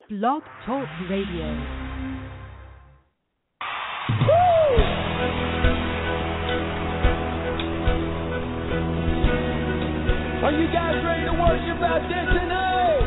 Blog Talk Radio. Are you guys ready to worship out there tonight?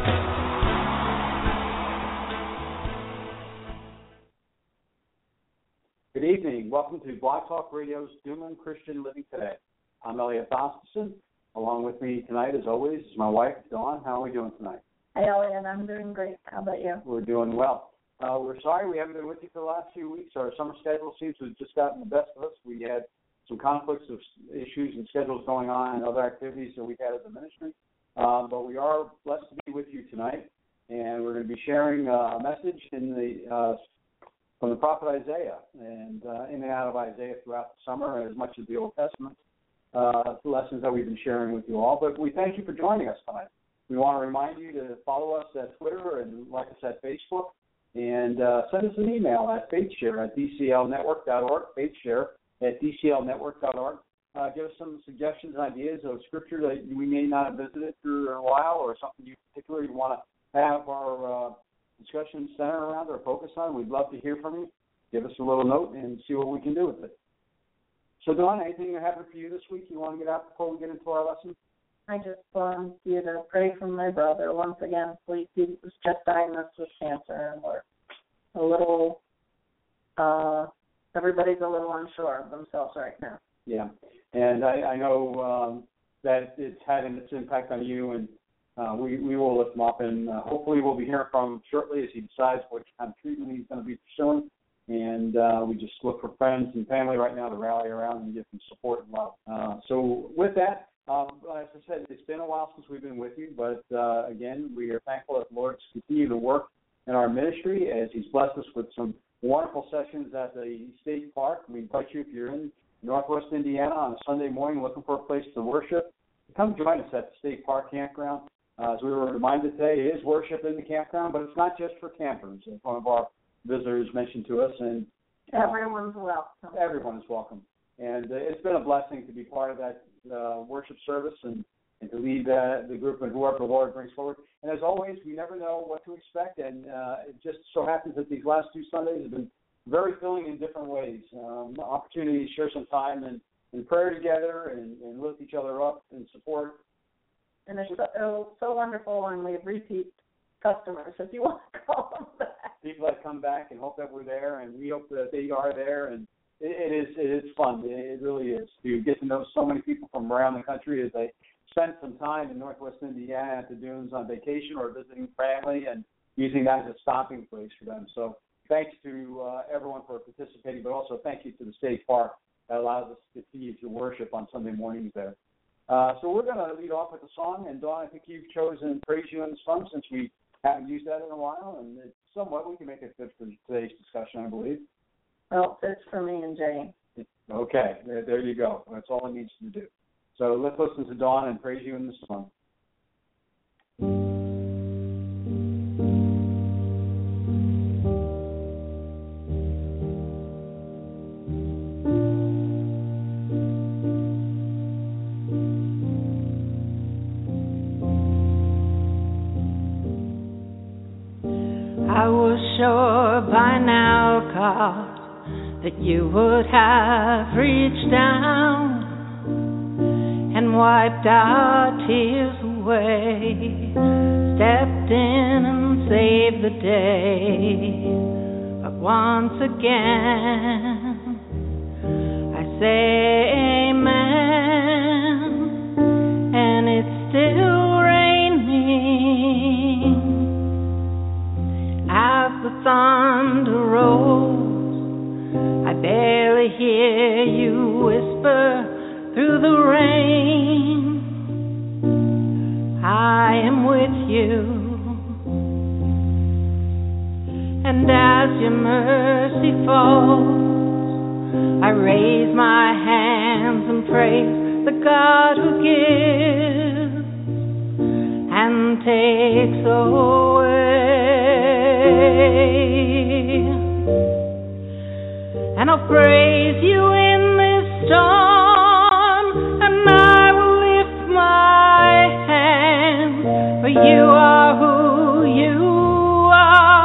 Good evening. Welcome to Blog Talk Radio's Doomland Christian Living Today. I'm Elliot Gustafson. Along with me tonight, as always, is my wife, Dawn. How are we doing tonight? Hi, Elliot. I'm doing great. How about you? We're doing well. We're sorry we haven't been with you for the last few weeks. Our summer schedule seems to have just gotten the best of us. We had some conflicts of issues and schedules going on and other activities that we've had as a ministry. But we are blessed to be with you tonight, and we're going to be sharing a message from the prophet Isaiah, and in and out of Isaiah throughout the summer, as much as the Old Testament, lessons that we've been sharing with you all. But we thank you for joining us tonight. We want to remind you to follow us at Twitter and like us at Facebook, and send us an email at faithshare@dclnetwork.org, faithshare@dclnetwork.org. Give us some suggestions and ideas of scripture that we may not have visited for a while, or something you particularly want to have our discussion center around or focus on. We'd love to hear from you. Give us a little note and see what we can do with it. So, Dawn, anything happened for you this week you want to get out before we get into our lesson? I just want you to pray for my brother once again, please. He was just diagnosed with cancer, and we're a little, everybody's a little unsure of themselves right now. Yeah, and I know that it's had its impact on you, and we will lift him up, and hopefully we'll be hearing from him shortly as he decides what kind of treatment he's going to be pursuing. And we just look for friends and family right now to rally around and give them support and love. So with that, as I said, it's been a while since we've been with you, but again, we are thankful that the Lord's continued to work in our ministry as He's blessed us with some wonderful sessions at the State Park. We invite you, if you're in Northwest Indiana on a Sunday morning looking for a place to worship, come join us at the State Park Campground. As we were reminded today, it is worship in the campground, but it's not just for campers. As one of our visitors mentioned to us, and everyone's welcome. Everyone is welcome. And it's been a blessing to be part of that worship service and to lead the group and whoever the Lord brings forward. And as always, we never know what to expect, and it just so happens that these last two Sundays have been very filling in different ways. Opportunity to share some time and prayer together and lift each other up and support. And it's so wonderful when we have repeat customers, if you want to call them that. People that come back and hope that we're there, and we hope that they are there, and it is fun. It really is to get to know so many people from around the country as they spend some time in Northwest Indiana at the dunes on vacation or visiting family and using that as a stopping place for them. So thanks to everyone for participating, but also thank you to the State Park that allows us to continue to worship on Sunday mornings there. So we're going to lead off with a song, and Dawn, I think you've chosen Praise You in the Sun since we haven't used that in a while, and it's somewhat we can make it fit for today's discussion, I believe. Well, it's for me and Jane. Okay, there you go. That's all it needs to do. So let's listen to Dawn and Praise You in the Sun. I was sure by now, God, that you would have reached down and wiped our tears away, stepped in and saved the day. But once again, I say amen, and it's still raining as the thunder rolls. I barely hear you whisper through the rain. I am with you, and as your mercy falls, I raise my hands and praise the God who gives and takes away. And I'll praise you in this storm, and I will lift my hands, for you are who you are.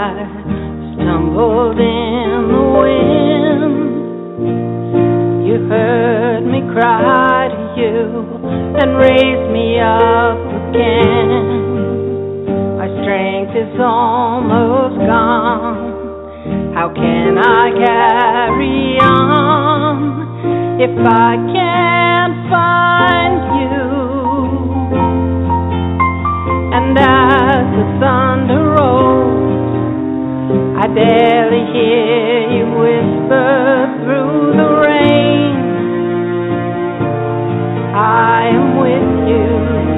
stumbled in the wind. You heard me cry to you and raised me up again. My strength is almost gone. How can I carry on if I can't find you? And as the thunder rolls, I barely hear you whisper through the rain. I am with you.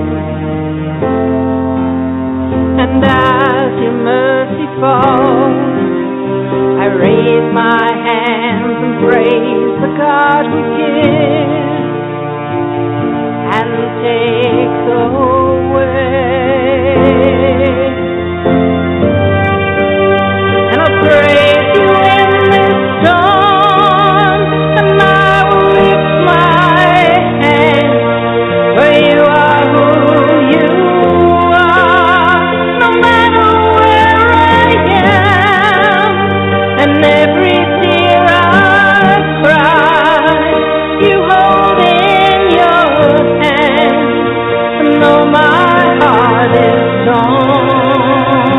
And as your mercy falls, I raise my hands and praise the God who gives and takes away. And I'll praise you in this storm, and I will lift my hands, for you are who you are, no matter where I am. And every tear I cry, you hold in your hand. And though my heart is torn,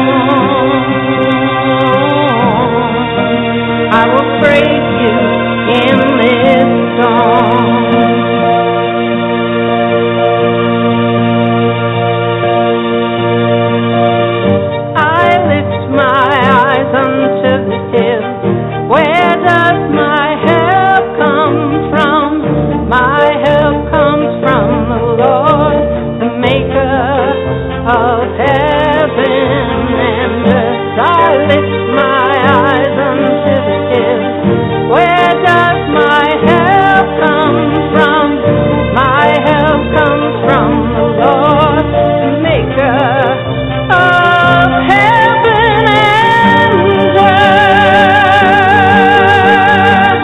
I will praise you in this song. I lift my eyes unto the hills. Where does my help come from? My help comes from the Lord, the maker of heaven and earth. I lift my eyes unto the hills. Where does my help come from? My help comes from the Lord, the maker of heaven and earth.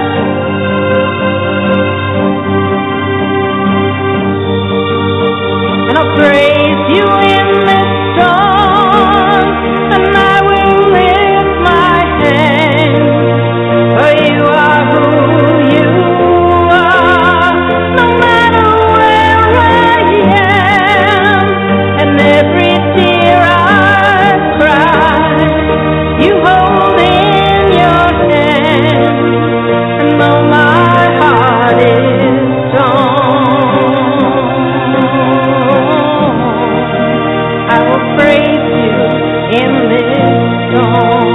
And I'll praise you in this storm, and I will lift my hands, for you are who you are, no matter where I am. And every tear I cry, you hold in your hand. And though my heart is torn, I will praise you in this song.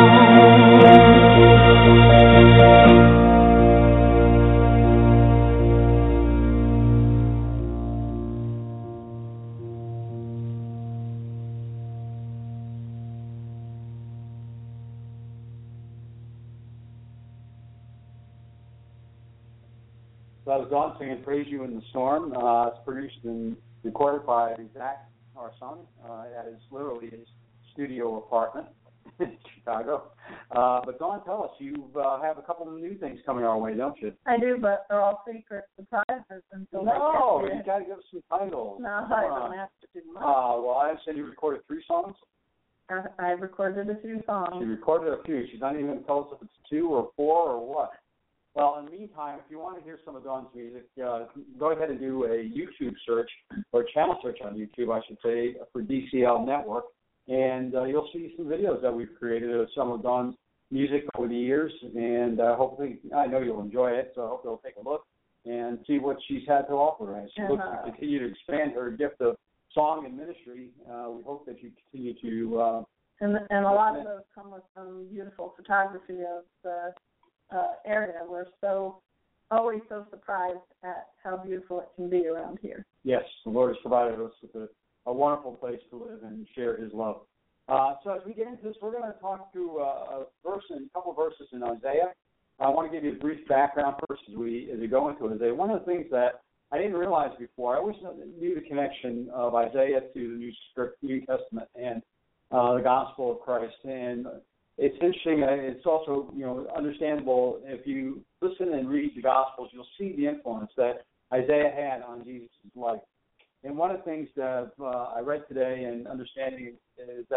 So that was Dawn singing Praise You in the Storm. It's produced and recorded by Zach, our son, at literally his studio apartment in Chicago. But Dawn, tell us, you have a couple of new things coming our way, don't you? I do, but they're all secret surprises until No, I get you got to give us some titles. No, I don't have to do much. Well, I understand you recorded 3 songs. I recorded a few She songs. recorded a few. She's not even going to tell us if it's 2 or 4 or what. Well, in the meantime, if you want to hear some of Dawn's music, go ahead and do a YouTube search, or a channel search on YouTube, I should say, for DCL Network, and you'll see some videos that we've created of some of Dawn's music over the years, and hopefully, I know you'll enjoy it, so I hope you'll take a look and see what she's had to offer as she looks to continue to expand her gift of song and ministry. We hope that you continue to... And a lot of those come with some beautiful photography of the area. We're always so surprised at how beautiful it can be around here. Yes, the Lord has provided us with a wonderful place to live and share His love. So as we get into this, we're going to talk through a couple of verses in Isaiah. I want to give you a brief background first as we go into Isaiah. One of the things that I didn't realize before, I always knew the connection of Isaiah to the New Testament and the gospel of Christ. And it's interesting. It's also, understandable if you listen and read the Gospels, you'll see the influence that Isaiah had on Jesus' life. And one of the things that I read today and understanding is that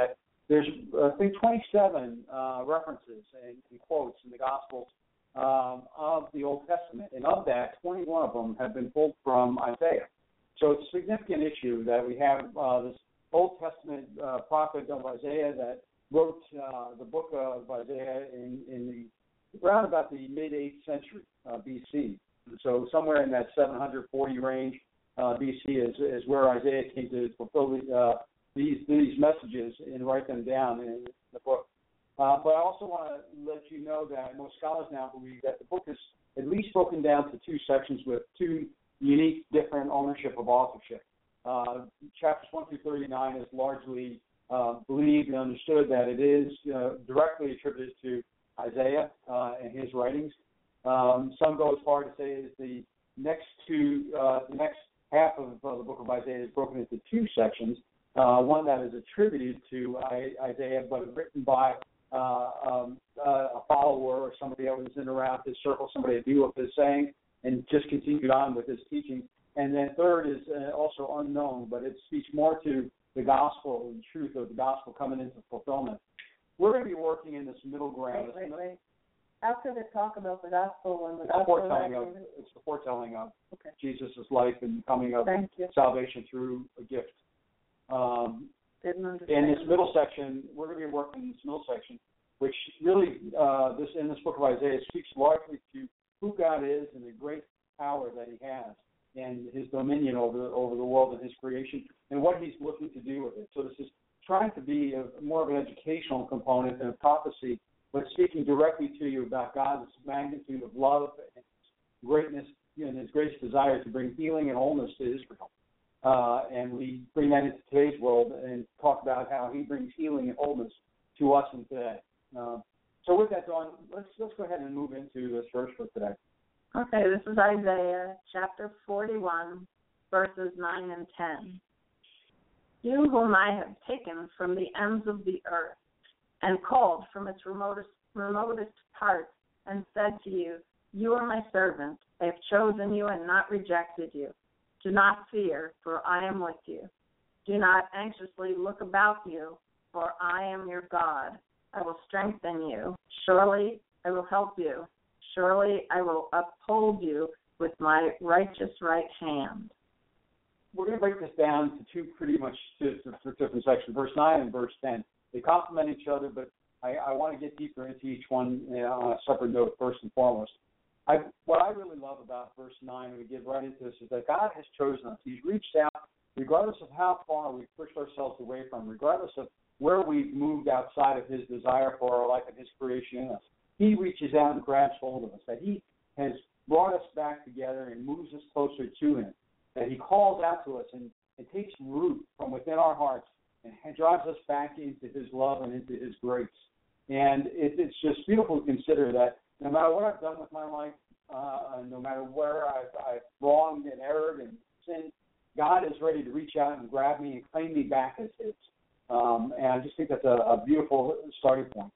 there's, I think, 27 references and quotes in the Gospels of the Old Testament, and of that, 21 of them have been pulled from Isaiah. So it's a significant issue that we have this Old Testament prophet of Isaiah that wrote the book of Isaiah in around about the mid-8th century BC. So somewhere in that 740 range BC is where Isaiah came to fulfill these messages and write them down in the book. But I also want to let you know that most scholars now believe that the book is at least broken down to two sections with two unique, different ownership of authorship. Chapters 1 through 39 is largely believed and understood that it is directly attributed to Isaiah and his writings. Some go as far to say is the next half of the book of Isaiah is broken into two sections. One that is attributed to Isaiah, but written by a follower or somebody that was in around his circle, somebody that knew of his saying, and just continued on with his teaching. And then third is also unknown, but it speaks more to the gospel and truth of the gospel coming into fulfillment. We're going to be working in this middle ground. Wait. How could it talk about the gospel and the gospel? It's the foretelling of Jesus' life and coming of salvation through a gift. In this middle section, we're going to be working in this middle section, which really, in this book of Isaiah, speaks largely to who God is and the great power that He has and His dominion over the world and His creation and what He's looking to do with it. So this is trying to be more of an educational component than a prophecy, but speaking directly to you about God's magnitude of love and His greatness and His great desire to bring healing and wholeness to Israel. And we bring that into today's world and talk about how He brings healing and wholeness to us in today. So with that, Dawn, let's go ahead and move into this verse for today. Okay, this is Isaiah chapter 41, verses 9 and 10. You whom I have taken from the ends of the earth and called from its remotest parts and said to you, you are my servant. I have chosen you and not rejected you. Do not fear, for I am with you. Do not anxiously look about you, for I am your God. I will strengthen you. Surely I will help you. Surely I will uphold you with my righteous right hand. We're going to break this down to two pretty much different sections, verse 9 and verse 10. They complement each other, but I want to get deeper into each one on a separate note, first and foremost. What I really love about verse 9, and we get right into this, is that God has chosen us. He's reached out, regardless of how far we've pushed ourselves away from, regardless of where we've moved outside of His desire for our life and His creation in us. He reaches out and grabs hold of us, that He has brought us back together and moves us closer to Him, that He calls out to us and takes root from within our hearts and drives us back into His love and into His grace. And it's just beautiful to consider that no matter what I've done with my life, no matter where I've wronged and erred and sinned, God is ready to reach out and grab me and claim me back as His. And I just think that's a beautiful starting point.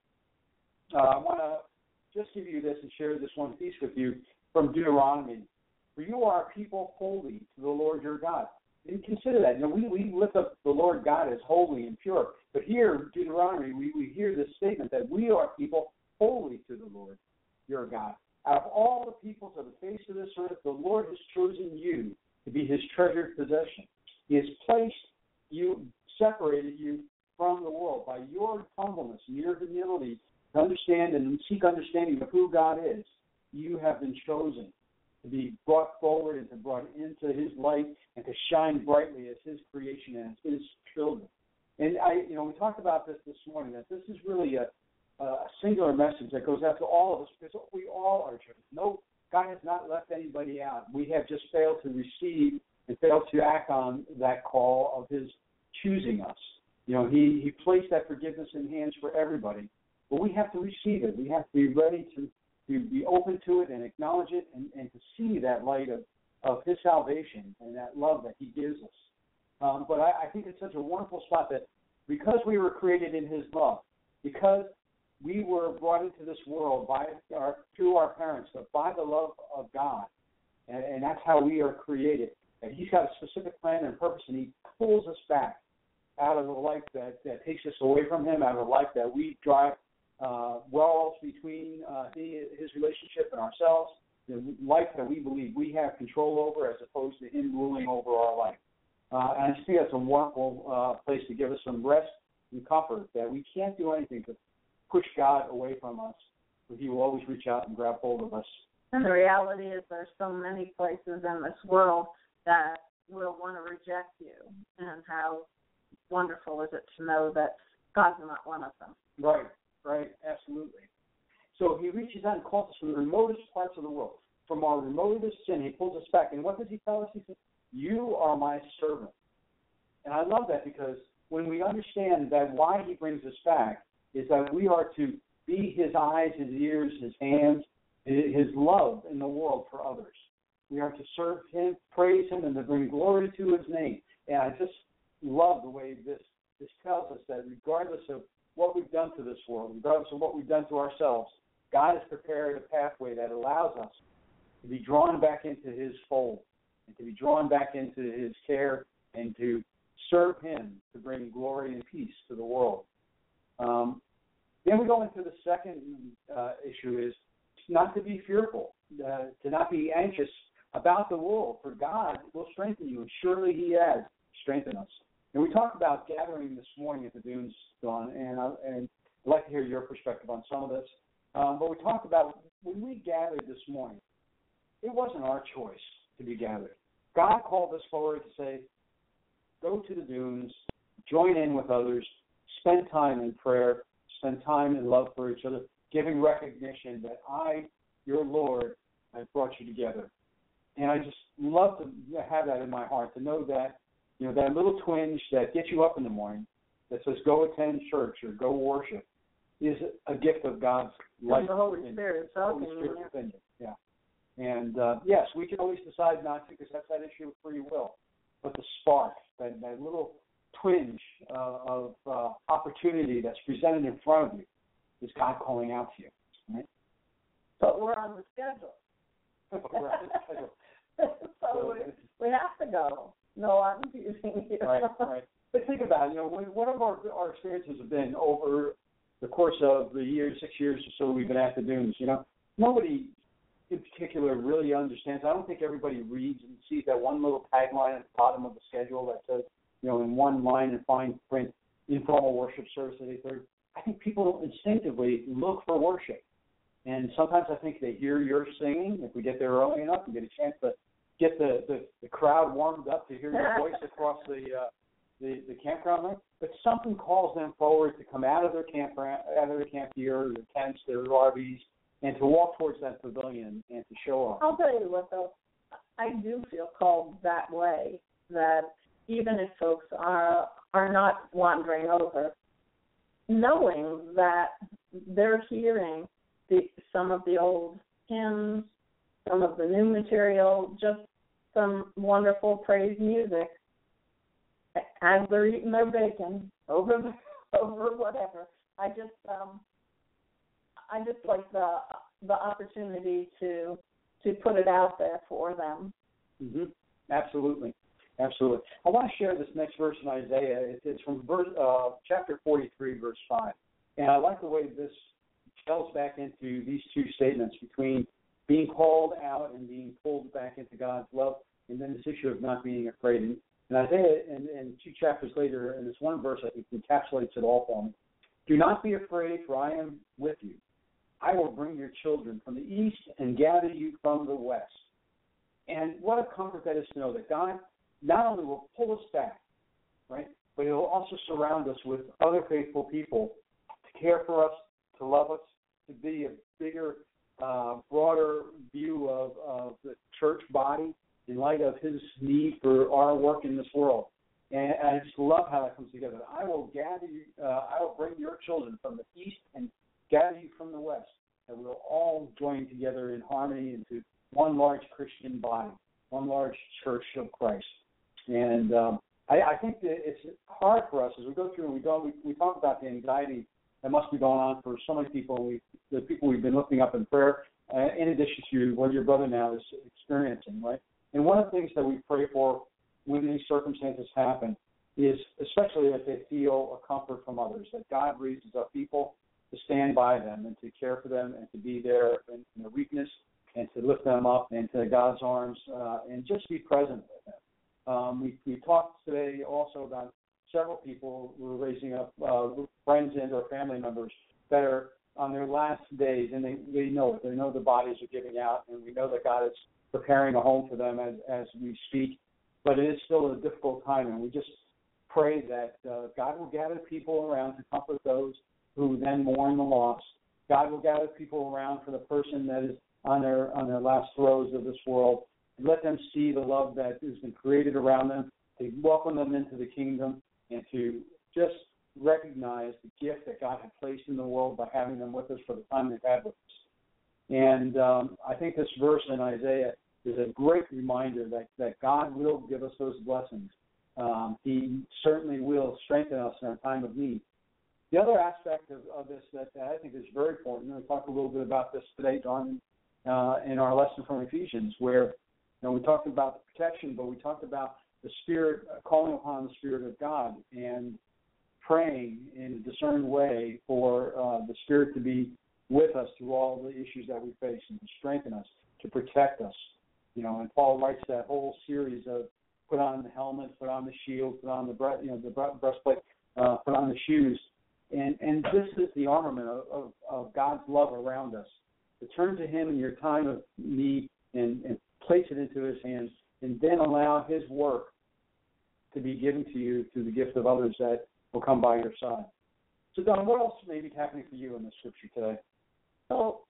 I want to just give you this and share this one piece with you from Deuteronomy. For you are a people holy to the Lord your God. And consider that. We lift up the Lord God as holy and pure. But here, Deuteronomy, we hear this statement that we are people holy to the Lord your God. Out of all the peoples of the face of this earth, the Lord has chosen you to be His treasured possession. He has placed you, separated you from the world by your humbleness and your humility to understand and seek understanding of who God is. You have been chosen to be brought forward and to brought into His light and to shine brightly as His creation and as His children. And we talked about this morning, that this is really a singular message that goes out to all of us because we all are chosen. No, God has not left anybody out. We have just failed to receive and failed to act on that call of His choosing us. He placed that forgiveness in hands for everybody, but we have to receive it. We have to be ready to be open to it and acknowledge it and to see that light of His salvation and that love that He gives us. But I think it's such a wonderful spot that because we were created in His love, because we were brought into this world through our parents, but by the love of God, and that's how we are created. And He's got a specific plan and purpose, and He pulls us back out of a life that takes us away from him, out of a life that we drive walls between his relationship and ourselves, the life that we believe we have control over as opposed to him ruling over our life. And I just think that's a wonderful place to give us some rest and comfort that we can't do anything to push God away from us, but he will always reach out and grab hold of us. And the reality is there's so many places in this world that will want to reject you. And how wonderful is it to know that God's not one of them. Right, absolutely. So he reaches out and calls us from the remotest parts of the world. From our remotest sin, he pulls us back. And what does he tell us? He says, you are my servant. And I love that because when we understand that why he brings us back is that we are to be his eyes, his ears, his hands, his love in the world for others. We are to serve him, praise him, and to bring glory to his name. And I just love the way this tells us that regardless of what we've done to this world, regardless of what we've done to ourselves, God has prepared a pathway that allows us to be drawn back into his fold and to be drawn back into his care and to serve him to bring glory and peace to the world. Then we go into the second issue is not to be fearful, to not be anxious about the world, for God will strengthen you, and surely he has strengthened us. And we talked about gathering this morning at the Dunes, Dawn, and I'd like to hear your perspective on some of this. But we talked about when we gathered this morning, it wasn't our choice to be gathered. God called us forward to say, go to the Dunes, join in with others, spend time in prayer, spend time in love for each other, giving recognition that I, your Lord, have brought you together. And I just love to have that in my heart, to know that, that little twinge that gets you up in the morning, that says go attend church or go worship, is a gift of God's life. And the Holy Spirit within you. Yeah. And, yes, we can always decide not to because that's that issue of free will. But the spark, that little twinge of opportunity that's presented in front of you is God calling out to you. Right? But we're on the schedule. So we have to go. No, I'm confusing you. Right. But think about it. What of our experiences have been over the course of the 6 years or so we've been at the Dunes. Nobody in particular really understands. I don't think everybody reads and sees that one little tagline at the bottom of the schedule that says, in one line in fine print, informal worship service at 8:30. I think people instinctively look for worship. And sometimes I think they hear your singing. If we get there early enough and get a chance to get the crowd warmed up to hear your voice across the campground, right? But something calls them forward to come out of their campground, out of their camp gear, their tents, their RVs, and to walk towards that pavilion and to show up. I'll tell you what, though, I do feel called that way, that even if folks are not wandering over, knowing that they're hearing some of the old hymns, some of the new material, just some wonderful praise music, as they're eating their bacon over whatever. I just like the opportunity to put it out there for them. Mm-hmm. Absolutely. I want to share this next verse in Isaiah. It's from chapter 43, verse 5. And I like the way this tells back into these two statements between being called out and being pulled back into God's love, and then this issue of not being afraid. And Isaiah, and 2 chapters later, in this one verse, I think encapsulates it all for me. Do not be afraid, for I am with you. I will bring your children from the east and gather you from the west. And what a comfort that is to know that God not only will pull us back, right, but he will also surround us with other faithful people to care for us, to love us, to be a bigger, broader view of the church body in light of his need for our work in this world. And I just love how that comes together. I will gather you, I will bring your children from the east and gather you from the west, and we'll all join together in harmony into one large Christian body, one large church of Christ. And I think that it's hard for us as we go through and we talk about the anxiety that must be going on for so many people, the people we've been lifting up in prayer, in addition to what your brother now is experiencing, right? And one of the things that we pray for when these circumstances happen is especially if they feel a comfort from others, that God raises up people to stand by them and to care for them and to be there in their weakness and to lift them up into God's arms and just be present with them. We talked today also about several people who are raising up friends and or family members that are on their last days, and they know it. They know the bodies are giving out, and we know that God is preparing a home for them as we speak. But it is still a difficult time, and we just pray that God will gather people around to comfort those who then mourn the loss. God will gather people around for the person that is on their last throes of this world, and let them see the love that has been created around them, to welcome them into the kingdom, and to just recognize the gift that God had placed in the world by having them with us for the time they've had with us. And I think this verse in Isaiah is a great reminder that God will give us those blessings. He certainly will strengthen us in our time of need. The other aspect of this that I think is very important, and we talked a little bit about this today, Don, in our lesson from Ephesians, where we talked about the protection, but we talked about the Spirit, calling upon the Spirit of God and praying in a discerned way for the Spirit to be with us through all the issues that we face and to strengthen us, to protect us. And Paul writes that whole series of put on the helmet, put on the shield, put on the breastplate, put on the shoes. And this is the armament of God's love around us. To turn to Him in your time of need and place it into His hands, and then allow His work to be given to you through the gift of others that will come by your side. So, Don, what else may be happening for you in the Scripture today? So,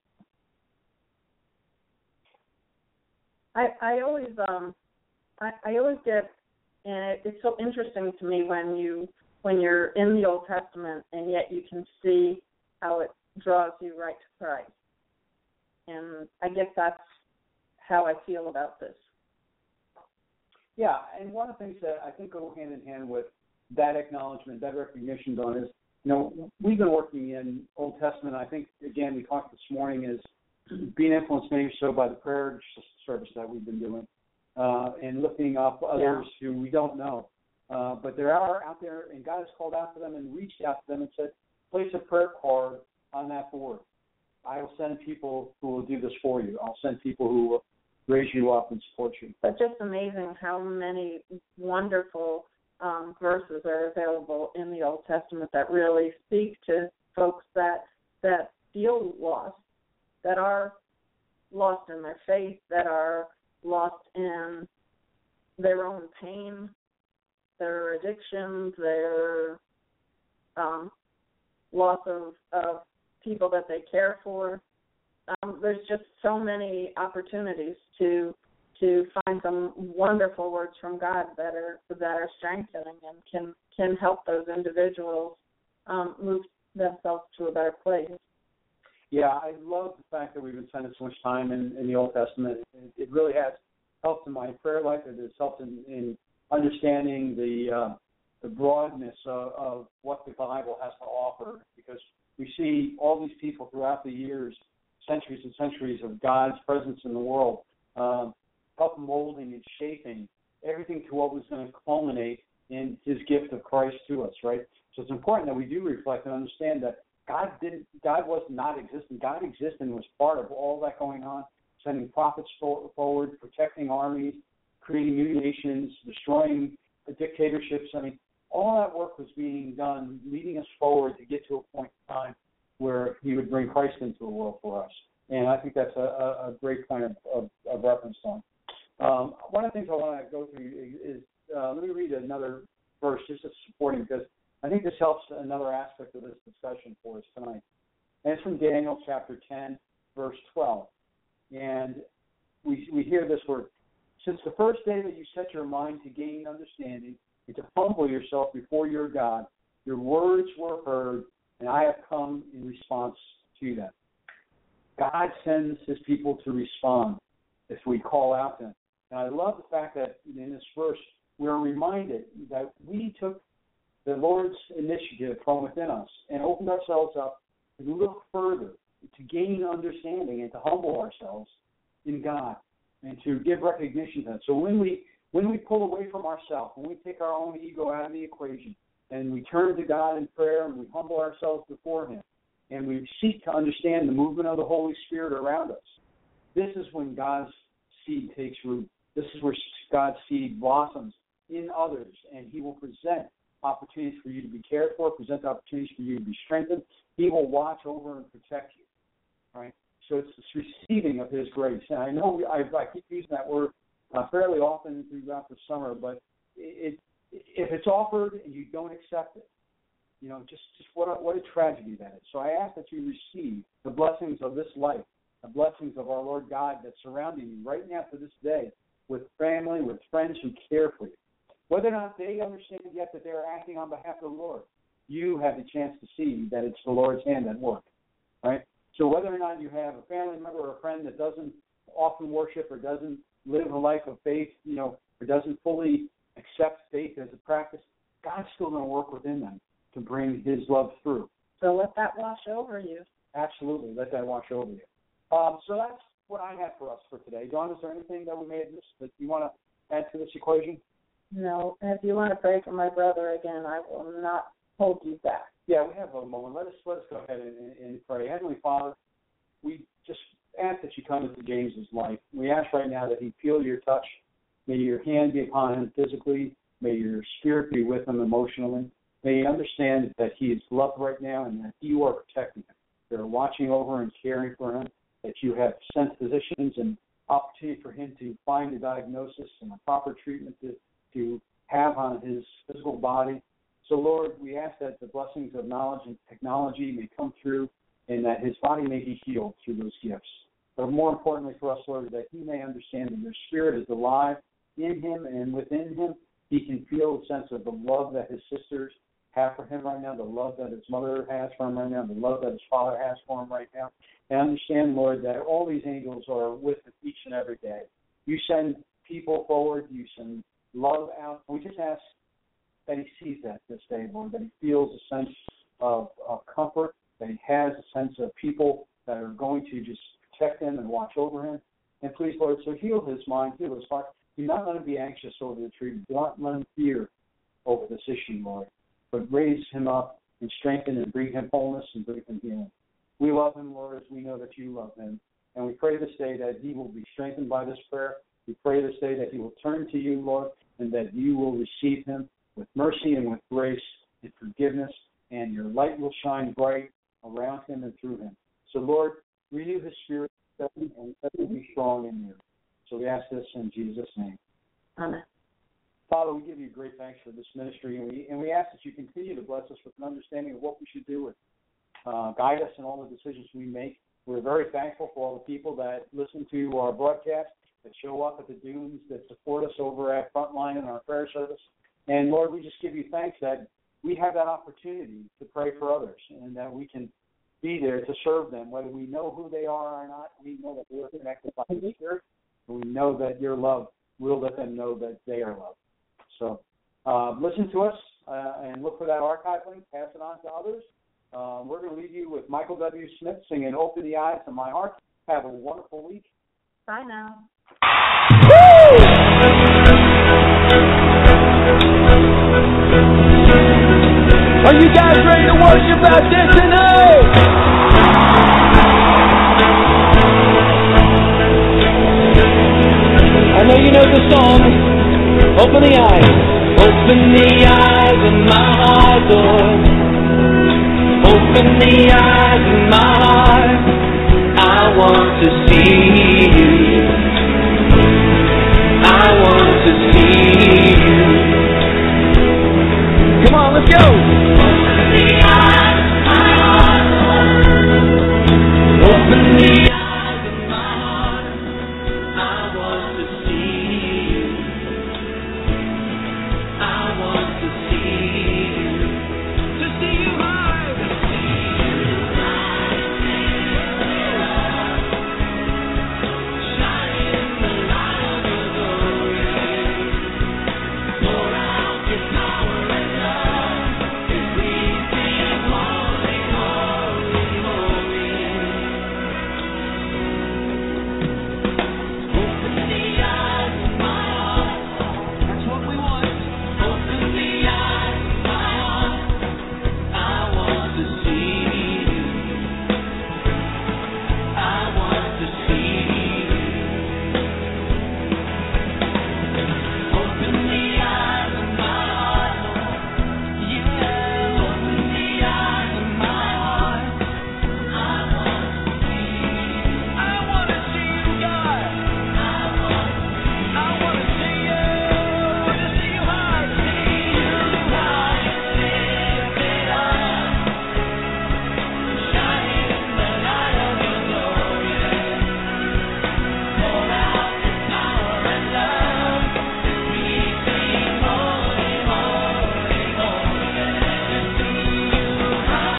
I always get, and it's so interesting to me when you're in the Old Testament, and yet you can see how it draws you right to Christ. And I guess that's how I feel about this. Yeah, and one of the things that I think go hand in hand with that acknowledgement, that recognition, Don, is, we've been working in Old Testament. I think, again, we talked this morning, is being influenced maybe so by the prayer service that we've been doing and lifting up others who we don't know. But there are out there, and God has called out to them and reached out to them and said, place a prayer card on that board. I will send people who will do this for you. I'll send people who will raise you up and support you. But just amazing how many wonderful verses are available in the Old Testament that really speak to folks that feel lost, that are lost in their faith, that are lost in their own pain, their addictions, their loss of people that they care for. There's just so many opportunities to find some wonderful words from God that are strengthening and can help those individuals move themselves to a better place. Yeah, I love the fact that we've been spending so much time in the Old Testament. It really has helped in my prayer life. It has helped in understanding the broadness of what the Bible has to offer, because we see all these people throughout the years, centuries and centuries of God's presence in the world, help molding and shaping everything to what was going to culminate in His gift of Christ to us, right? So it's important that we do reflect and understand that God was not existent. God existed and was part of all that going on, sending prophets forward, protecting armies, creating new nations, destroying dictatorships. I mean, all that work was being done, leading us forward to get to a point in time where He would bring Christ into the world for us. And I think that's a great point of reference on. One of the things I want to go through is, let me read another verse just as supporting, because I think this helps another aspect of this discussion for us tonight. And it's from Daniel chapter 10, verse 12. And we hear this word: since the first day that you set your mind to gain understanding and to humble yourself before your God, your words were heard, and I have come in response to them. God sends His people to respond if we call out to Him. And I love the fact that in this verse we're reminded that we took the Lord's initiative from within us and opened ourselves up to look further, to gain understanding and to humble ourselves in God and to give recognition to that. So when we When we pull away from ourselves, when we take our own ego out of the equation, and we turn to God in prayer and we humble ourselves before Him, and we seek to understand the movement of the Holy Spirit around us, this is when God's seed takes root. This is where God's seed blossoms in others, and He will present opportunities for you to be cared for, present opportunities for you to be strengthened. He will watch over and protect you, right? So it's this receiving of His grace. And I know I keep using that word fairly often throughout the summer, but if it's offered and you don't accept it, just what a tragedy that is. So I ask that you receive the blessings of this life, the blessings of our Lord God that's surrounding you right now to this day, with family, with friends who care for you. Whether or not they understand yet that they're acting on behalf of the Lord, you have the chance to see that it's the Lord's hand at work, right? So whether or not you have a family member or a friend that doesn't often worship or doesn't live a life of faith, or doesn't fully accept faith as a practice, God's still going to work within them to bring His love through. So let that wash over you. Absolutely, let that wash over you. So that's what I have for us for today. Dawn, is there anything that we may have missed that you want to add to this equation? No. If you want to pray for my brother again, I will not hold you back. Yeah, we have a moment. Let us go ahead and pray. Heavenly Father, we just ask that you come into James's life. We ask right now that he feel your touch. May your hand be upon him physically. May your spirit be with him emotionally. May he understand that he is loved right now and that you are protecting him. You're watching over and caring for him, that you have sent physicians and opportunity for him to find a diagnosis and a proper treatment to have on his physical body. So, Lord, we ask that the blessings of knowledge and technology may come through and that his body may be healed through those gifts. But more importantly for us, Lord, that he may understand that your spirit is alive in him and within him. He can feel a sense of the love that his sisters have for him right now, the love that his mother has for him right now, the love that his father has for him right now. And understand, Lord, that all these angels are with him each and every day. You send people forward. You send love out. We just ask that he sees that this day, Lord, that he feels a sense of comfort, that he has a sense of people that are going to just protect him and watch over him. And please, Lord, so heal his mind, heal his heart. Do not let him be anxious over the treatment. Do not let him fear over this issue, Lord, but raise him up and strengthen and bring him wholeness and bring him healing. We love him, Lord, as we know that you love him. And we pray this day that he will be strengthened by this prayer. We pray this day that he will turn to you, Lord, and that you will receive him with mercy and with grace and forgiveness, and your light will shine bright around him and through him. So, Lord, renew his spirit and let him be strong in you. So we ask this in Jesus' name. Amen. Father, we give you great thanks for this ministry, and we ask that you continue to bless us with an understanding of what we should do and guide us in all the decisions we make. We're very thankful for all the people that listen to our broadcast, that show up at the dunes, that support us over at Frontline in our prayer service. And, Lord, we just give you thanks that we have that opportunity to pray for others and that we can be there to serve them, whether we know who they are or not. We know that we're connected by the Spirit, and we know that your love will let them know that they are loved. So listen to us and look for that archive link, pass it on to others. We're going to leave you with Michael W. Smith singing Open the Eyes of My Heart. Have a wonderful week. Bye now. Are you guys ready to worship out there tonight? I know you know the song. Open the eyes. Open the eyes of my heart, Lord. Open the eyes of my heart. I want to see you. I want to see you. Come on, let's go. Open the eyes of my heart, Lord. Open the